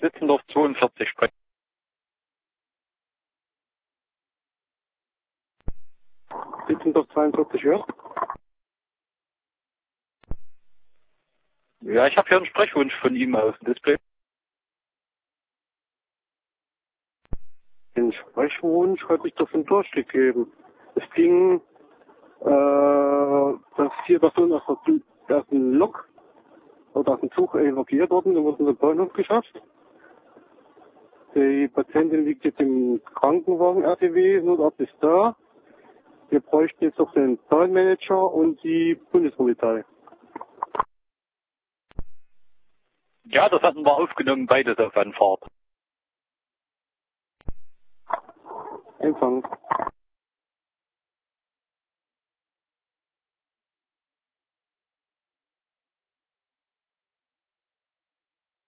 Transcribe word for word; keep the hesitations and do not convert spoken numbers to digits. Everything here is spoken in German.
Sitzendorf zweiundvierzig sprechen. Sitzendorf zweiundvierzig, ja? Ja, ich habe hier einen Sprechwunsch von ihm auf dem Display. Den Sprechwunsch hatte ich doch schon durchgegeben. Es ging, äh, dass vier Personen aus, der, aus dem Lok oder aus dem Zug evakuiert wurden, dann wurden sie Bahnhof geschafft. Die Patientin liegt jetzt im Krankenwagen R T W, Notarzt ist da. Wir bräuchten jetzt noch den Zahlenmanager und die Bundespolizei. Ja, das hatten wir aufgenommen, beides auf Anfahrt. Empfang.